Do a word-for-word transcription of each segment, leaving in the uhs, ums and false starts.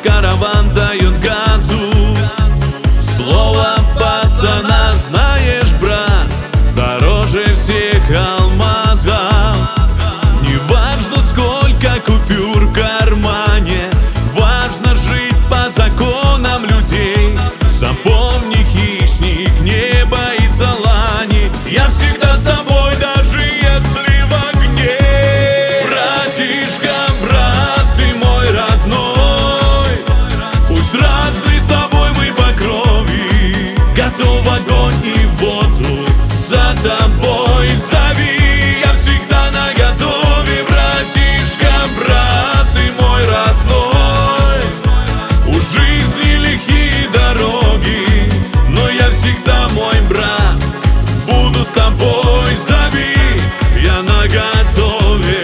караван дает газу. Слово пацана знаешь, брат, дороже всех алмазов. Не важно, сколько купюр в кармане, важно жить по законам людей. Запомни, хищник не боится лани. Я всегда с тобой, даже если в огне. Братишка, брат, ты мой родной, пусть разные с тобой мы по крови. Готов огонь и воду за тобой зови. Я всегда наготове, братишка, брат, ты мой родной. У жизни лихие дороги, но я всегда мой брат. Буду с тобой, зови, я наготове.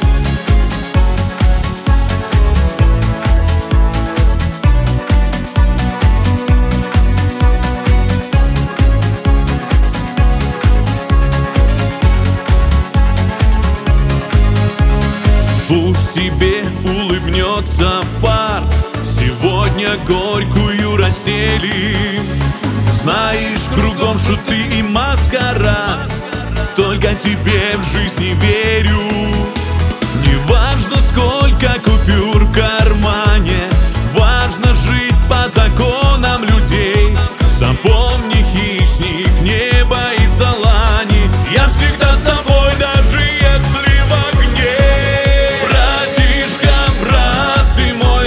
Пусть тебе улыбнется фарт, сегодня горькую расстелим. Знаешь, кругом шуты и маскарад, только тебе в жизни верю. Не важно, сколько купюр в кармане, важно жить по законам людей. Запомни, хищник не боится лани. Я всегда с тобой, даже если в огне. Братишка, брат, ты мой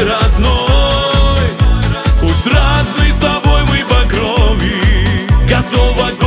родной, пусть разные с тобой мы по крови. Готов огонь